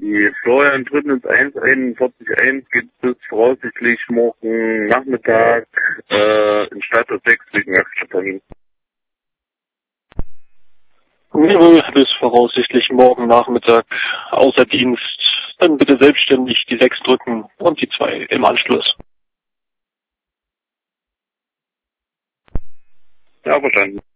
Die Florian tritt ins 141 geht bis voraussichtlich morgen Nachmittag in Status 6 wegen Werkstatttermin. Jawohl, bis voraussichtlich morgen Nachmittag außer Dienst. Dann bitte selbstständig die 6 drücken und die 2 im Anschluss. Ja, verstanden.